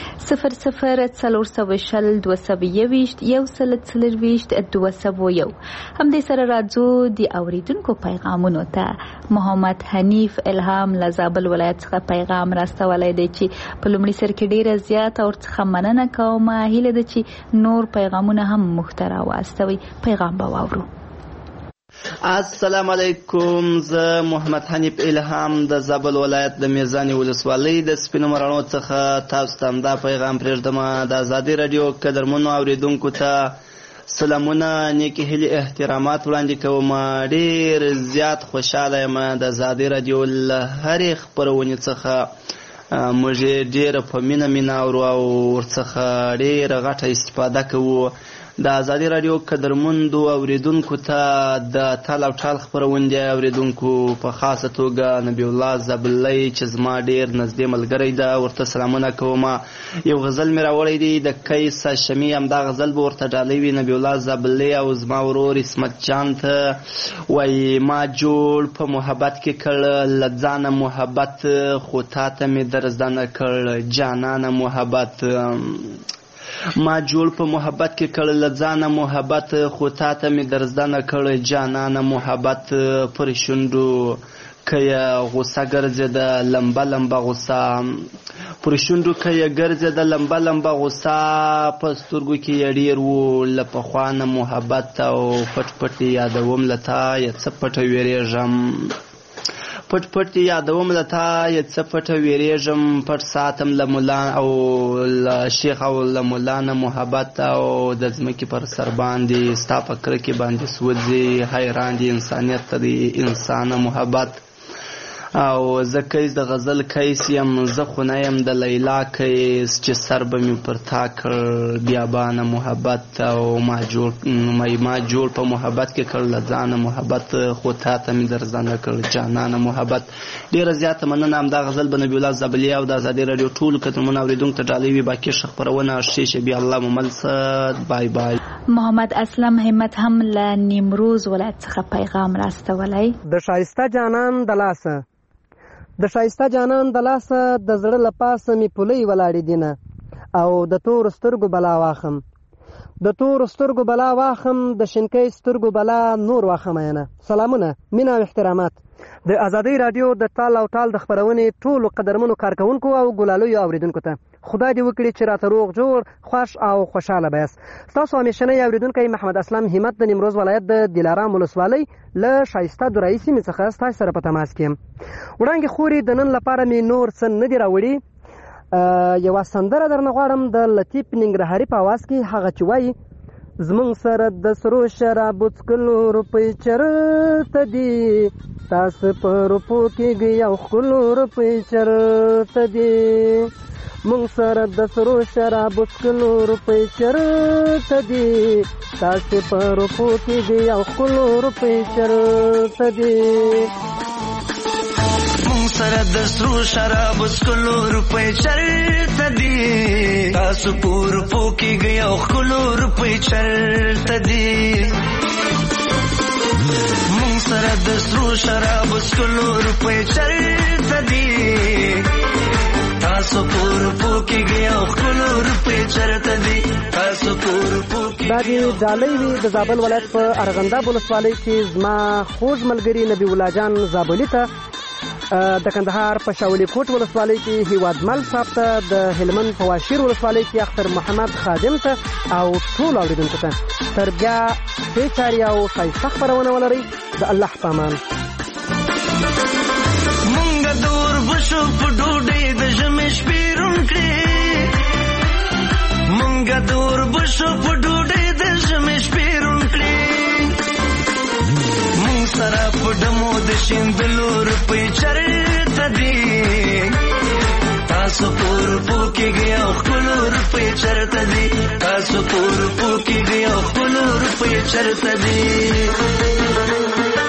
00404221 همدې سره راځو د اوریدونکو پیغامونو ته. محمد حنیف الهام له زابل ولایت څخه پیغام راستولی دی چې په لومړي سر کې ډیره زیاته ورڅخه مننه کوم. هیله ده چې نور پیغامونه هم موږ ته راواستوي. پیغام به واورو. السلام علیکم. زه محمد حنیف الهام د زابل ولایت د میزانې ولسوالۍ د سپینو مرڼو څخه تاسو ته دا پیغام پرېږدم. د ازادي راډیو قدرمنو اوریدونکو ته سلامونه، نیکې هیلې، احترامات وړاندې کوم. ډېر زیات خوشحاله یم د ازادي راډیو له هرې خپرونې څخه. موږ ډېره په مینه اورو او ورڅخه ډېره غټه استفاده کوو. د ازادي راډیو قدرمندو اوریدونکو ته د تال او ټال خپرونې اوریدونکو په خاصه توګه نبی الله زابلۍ چې زما ډېر نږدې ملګری ده، ورته سلامونه کوم. یو غزل مې راوړی دی د قیس هاشمي، همدا غزل به ورته ډالۍ وي نبی الله زابلۍ او زما ورور اسمت جان ته. وایي ما جوړ په محبت کې کړ له ځانه محبت، خو تا ته مې در زده نه کړ جانانه محبت. ما جوړ په محبت کې کړ له ځانه محبت، خو تا ته مې در زده نه کړ جانانه محبت. پر شونډو که یې غوسه ګرځېده لمبه لمبه غوسه، پر شونډو که یې ګرځېده لمبه لمبه غوسه، په سترګو کې یې ډېر و له پخوا نه محبت، او پټ پټ یادوم له تا یې څه پټه ویرېږم. پټ پټ یادوم له تا یې څه پټه ویرېږم پټ ساتم له ملا او له شیخ او له ملا نه محبت او د ځمکې پر سر باندې ستا په کرکې باندې سوځي حیران دي انسانیت ته د انسانه محبت او زه کیس د غزل کیس یم زه خو نه یم د لیلا کیس چې سر به مې پر تا کړ بیابانه محبت او ما جوړ په محبت کې کړ له ځانه محبت خو تا ته مې در زده نه کړ جانانه محبت. ډېره زیاته مننه. همدا غزل به نبي الله زابلي او د ازادي راډیو ټولو کترمنو اورېدونکو ته ډالۍ وي. باقي ښه خپرونه شیشه بیا الله ممل څه بای بای. محمد اسلم همت هم له نیمروز ولایت څخه پیغام راستولی. د شایسته جانان د لاسه د شایسته جانان د لاسه د زړه له پاسه مې پولۍ ولاړې دینه او د تورو سترګو بلا واخم د تورو سترګو بلا واخم د شینکۍ سترګو بلا نور واخم ینه. سلامونه مینه او احترامات د ازادۍ راډیو د ټال او ټال د خپرونې ټولو قدرمنو کارکونکو او ګلالیو اوریدونکو ته خدای دې وکړي چې راته روغ جوړ خوش او خوشحاله بیاست. ستاسو همیشنی اوریدونکی محمد اسلم همت د نیمروز ولایت د دلارام ولسوالۍ له شایسته درایي سیمې څخه ستاسو سره په تماس کې یم. وړانګې خورې د نن لپاره مې نور څه نه دي راوړي. یوه سندره درنه غواړم د لطیف ننګرهاري په اواز کې هغه چې وایي زمونږ سره د سرو شرابو څکلو روپۍ چرته دي تاسو په روپو کېږئ او ښکلو روپۍ چرته دي مونږ سره د سرو شرابو څکلو روپۍ چرته دي تاسو په روپو کېږئ او ښکلو روپۍ چرته دي سره د سرو شرابو څکلو روپۍ چرته دي تاسو پور پوکېږئ او ښکلو روپۍ چرته دي مونږ سره د سرو شرابو څکلو روپۍ چرته دي تاسو پور پوکېږئ او ښکلو روپۍ چرته دي تاسو پور پوکېږئ. دا دې ډالۍ وي د زابل ولایت په ارغنداب ولسوالۍ کې زما خوږ ملګري نبي الله جان زابلي ته، د کندهار په شاولي کوټ ولسوالۍ کې هیوادمل صاحب ته، د هلمند په واشیر ولسوالۍ کې اختر محمد خادم ته او ټول اوریدونکو ته تر بیا ښې چارې او ښایسته خپرونه ولرئ. د الله په امان. مونږ د اوربشو په ډوډۍ د ژمي شپې روڼ کړې، مونږ د اوربشو په ډوډۍ د ژمي شپې روڼ کړې، مونږ سره په ډمو د شیندلو روپۍ چرته دي تاسو پور پوکېږئ او ښکلو روپۍ چرته دي تاسو پور پوکېږئ او ښکلو روپۍ چرته دي.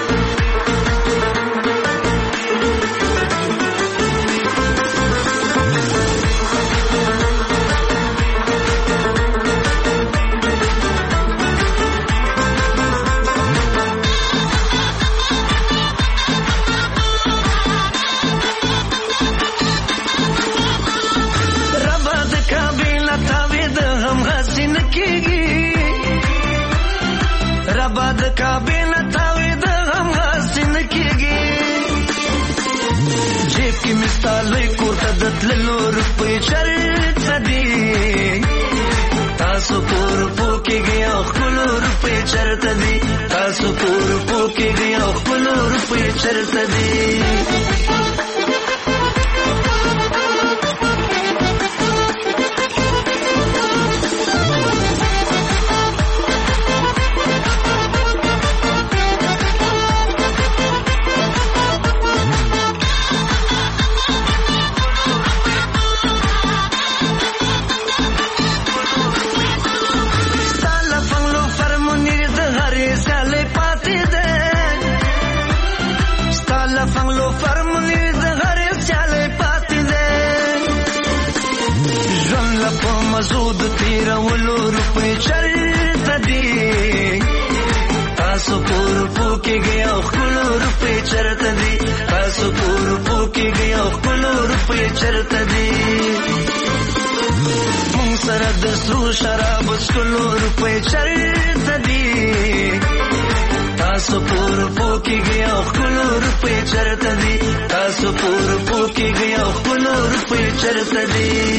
ربا د کعبې نه تاوېده هم هسې نه کېږي، جیب کې مې ستا لوی کور ته د تللو روپۍ چرته دي تاسو پور پوکېږئ او ښکلو روپۍ چرته دي تاسو پور پوکېږئ او ښکلو روپۍ چرته دي. مزود تیرولو روپۍ چرته دي تاسو پور پوکېږئ او ښکلو روپۍ چرته دي تاسو پور پوکېږئ او ښکلو روپۍ چرته دي. مونږ سره د سرو شرابو څکلو روپۍ چرته دي تاسو پور پوکېږئ او ښکلو روپۍ چرته دي تاسو پور پوکېږئ او ښکلو روپۍ چرته دي.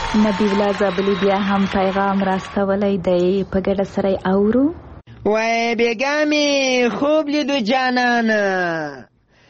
نبی الله زابلي بیا هم پیغام راستولی دی، په ګډه سره اورو. وای بیګامې خوب لیدو جانانه،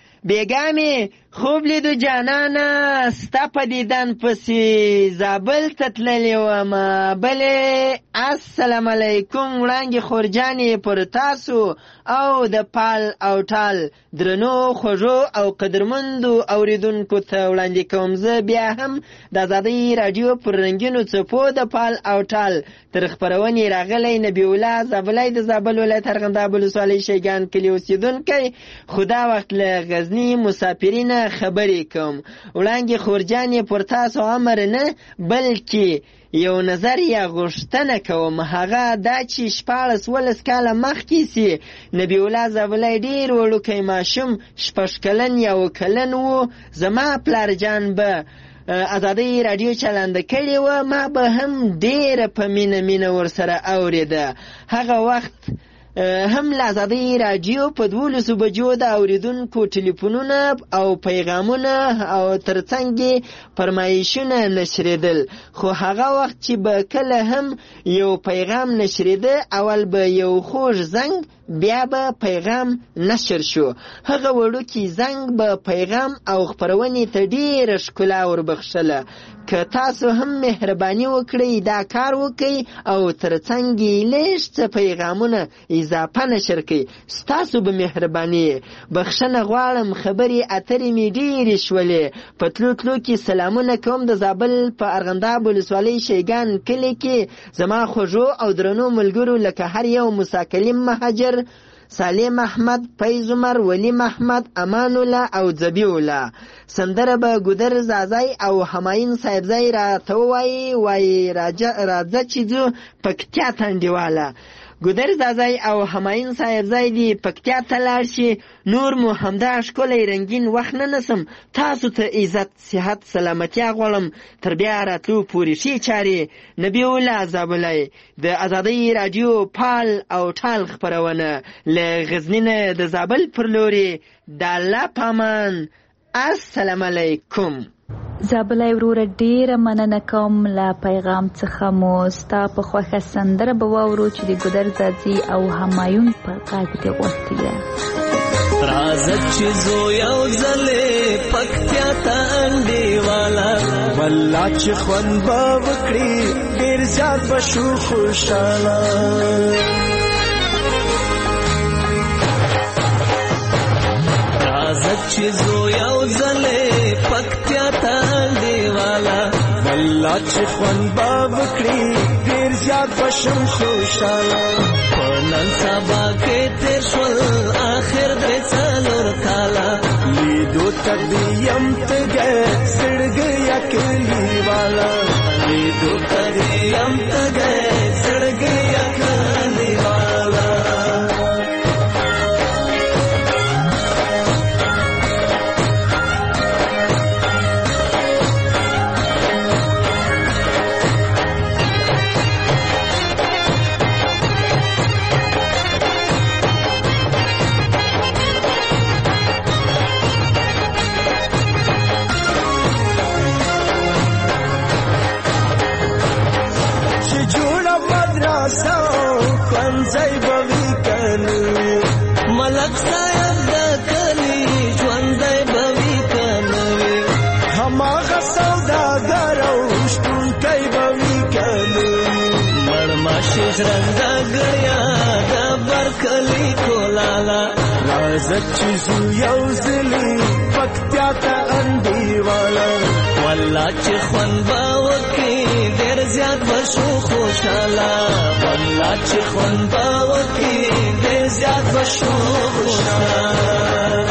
بیګامې خوب لیدو جانانه، ستا په دیدن پسې زابل ته تللې ومه. بلې السلام علیکم وړانګې خورجانې پر تاسو او د پال او ټال درنو خوږو او قدرمندو اوریدونکو ته وړاندې کوم. زه بیا هم د ازادۍ راډیو پر رنګینو څپو د پال او ټال تر خپرونې راغلی نبی الله زابلی د زابل ولایت ارغنداب ولسوالۍ شیګان کلي اوسېدونکی، خو دا وخت له غزني مسافرینه خبرې کوم. وړانګې خورجانې پر تاسو امر نه بلکې یو نظر یا غوښتنه کوم، هغه دا چې 14 کاله مخکې سي نبی الله زابلی ډېر وړوکی ماشوم 6 کلن یا 7 کلن و. زما پلارجان به ازادۍ راډیو چلنده کړې وه، ما به هم ډېره په مینه ورسره اورېده. هغه وخت هم له ازادۍ راډیو په 12 بجو د اوریدونکو ټلیفونونه او پیغامونه او ترڅنګ فرمایشونه نشریدل. خو هغه وخت چې به کله هم یو پیغام نشریده، اول به یو خوږ زنګ، بیا به پیغام نشر شو. هغه وړوکی زنګ به پیغام او خپرونې ته ډېره ښکلا وربخښله. که تاسو هم مهرباني وکړئ دا کار وکړئ او ترڅنګ یې لږ څه پیغامونه اضافه نشر کړئ، ستاسو به مهرباني. بخښنه غواړم، خبرې اترې مې ډېرې شولې. په تلو کې سلامونه کوم د زابل په ارغنداب ولسوالۍ شیګان کلي کې زما خوږو او درنو ملګرو لکه هر یو مساکلیم مهاجر، سالم احمد، فیض عمر، ولی محمد، امان الله او ذبیح الله. سندره به ګودر زازای او همایون صاحبزای را ته وایي راځه چې ځو پکتیا تنډیواله. ګودر زازای او همایون صاحبزای دی پکتیا ته لاړ شي. نور مو همدا ښکلی رنګین وخت نه نسم. تاسو ته عزت، صحت، سلامتیا غواړم. تر بیا راتلو پورې ښې چارې. نبی الله زابلی د ازادۍ راډیو پال او ټال خپرونه له غزني نه د زابل پر لوري. د الله په امان. السلام علیکم. زابلی وروره ډېره مننه کوم له پیغام څخه مو. ستا په خوښه سندره به واورو چې د ګودر زازي او همایون په غږ دې غوښتې ده. راځه چې زو یو ځلې پکتیا ته انډیواله، والله چې خوند به وکړي ډېر زیات به شو خوشحاله. راځه چې زو یو ځلې پکتیا ته انډیواله، والله چې خوند به وکړي ډېر زیات به شم خوشحاله. په نن سبا کې تېر شول آخر د څلور کاله، لیدو ته دې یم تږی زړګیه کلیواله، لیدو ته دې یم تږی زړګیه کلیواله. ملک صاحب د کلی ژوندی به وي که نه وي، هماغه سوداګر او شتونکی به وي که نه وي. مړماشي ژرنده ګړیا د برکلي کولاله، راځه چې ځو یو ځلې پکتیا ته انډیواله، والله چې خوند به وکړي ډېر زیات به شو خوشحاله، والله چې خوند به وکړي ډېر زیات به شو خوشحاله.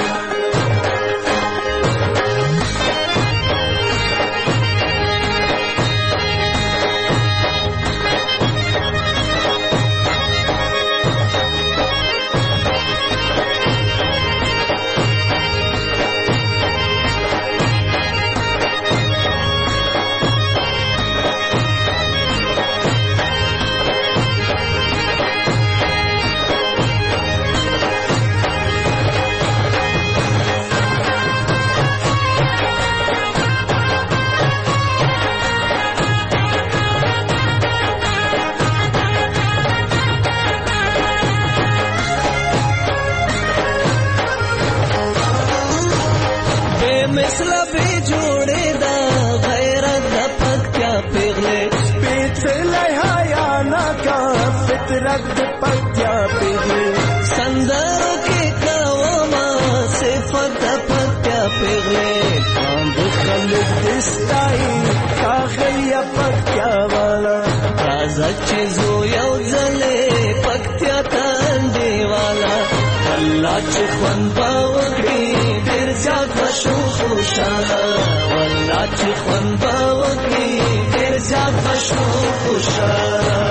غیرت د پکتیا پیغلې سندرو کې کوما صفت د پکتیا پیغلې د خلک دستای کاغلیا پکتیا والا راځه چې زو یو ځلې پکتیا تندې والا الله چې خوند به وکړي ډېر زیات بشو خوشاله والله چې خوند به وکړي ډېر زیات بشو خوشاله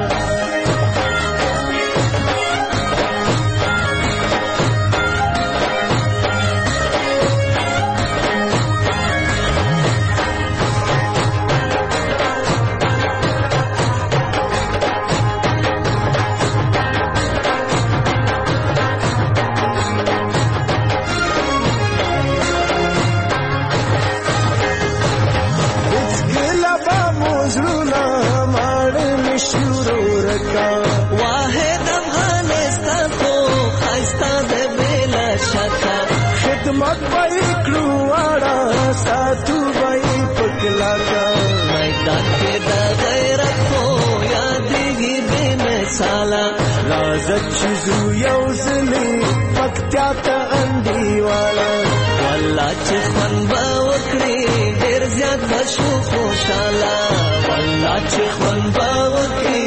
واحد افغانستان کو خستا د بلا شکا خدمت پای کړو واړه ساتو وای پکلا کا میدان کې د غیرت کو یادېږي بې مثاله راځه چې زو یو ځلې پکتیا ته انډیواله والله چې خوند به وکړي ډېر زیات به شو خوشاله والله چې خوند به وکړي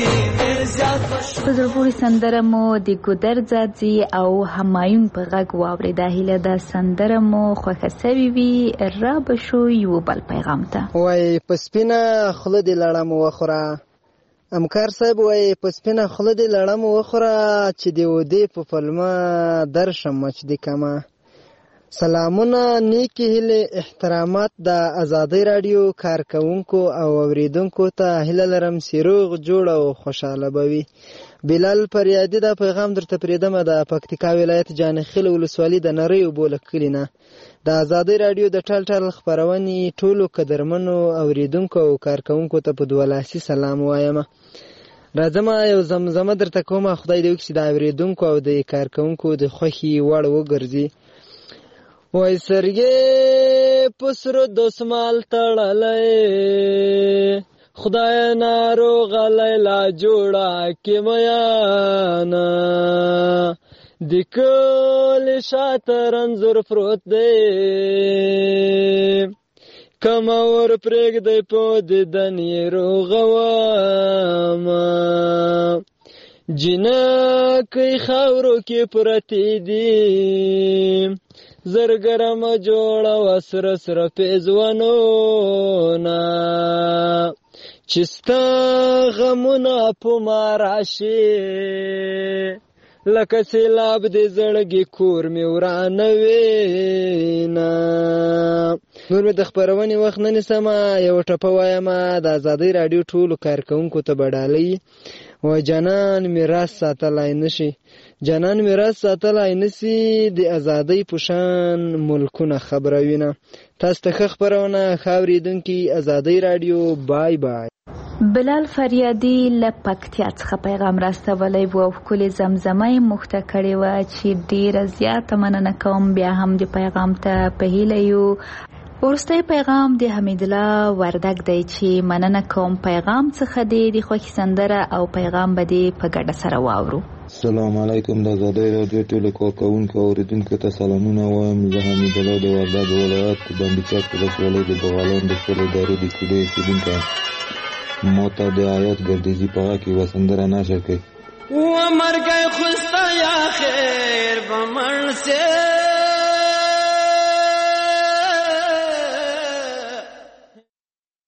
په زړه پورې سندره مو د ګودر ځاځي او همایون په غږ واورېده. هیله ده سندره مو خوښه سوې وي. را به شو یو بل پیغام ته. وایي په سپینه خوله دې لړم وخوره. همکار صاحب وایي په سپینه خوله دې لړم وخوره چې د ودې په پلمه درشم مچ دې کمه. سلامونه، نیکی هیلې، احترامات د ازادۍ راډیو کارکونکو او اوریدونکو ته هیله لرم چې روغ جوړ او خوشحاله به وي. بلال فریادي دا پیغام درته پرېږدمه د پکتیکا ولایت جانخیل ولسوالي د نرۍ اوبو له کلي نه. د ازادۍ راډیو د ټال ټال خپرونې ټولو قدرمنو اوریدونکو او کارکونکو ته په دولاسي سلام وایم. راځم یو زمزمه درته کومه، خدای دې وکړي چې د اوریدونکو او د کارکونکو د خوښې وړ وګرځي. وای سرګې پسرو دسمال تړلې خدای ناروغ لیلا جوړه کې میانا د کل شاته رنځور پروت دی کما ور پرېږدی په دیدن یې روغومه جنکۍ خاورو کې پرتې دي زرګرم جوړه وسره سره پیزوانونه چې ستا غمونه په ما راشي لکه سیلاب دې زړګي کور مې ورانه وینه. نور مې د خپرونې وخت نه نیسمه، یو ټپه وایم د ازادۍ راډیو ټولو کارکونکو ته به ډالۍ و جانان میراث ساتلی نشي، جانان میراث ساتلی نشي د ازادۍ په شان ملکونه خبروینه. تاسو ته ښه خپرونه ښه اورېدونکي ازادۍ راډیو. بای بای. بلال فریادي له پکتیا څخه پیغام راستولی و او ښکلې زمزمه یې موږ ته کړې وه چې ډېره زیاته مننه کوم. بیا هم د پیغام ته په هیله یو. وروستی پیغام د حمیدالله وردګ دی چې مننه کوم پیغام څخه دی د خوښې سندره او پیغام به دې په ګډه سره واورو. السلام علیکم. د ازادۍ راډیو ټولو کارکوونکو او اورېدونکو ته سلامونه وایم. زه حمیدالله د وردګ ولایت بندیچک ولسوالۍ د بغالان د خپلو ادارې د کوډۍ اوسېدونکی یم. ما ته د آیات ګردیزي په غږ کې یوه سندره نشر کړئ. و مرګی خوستا یا خیر به مړ سې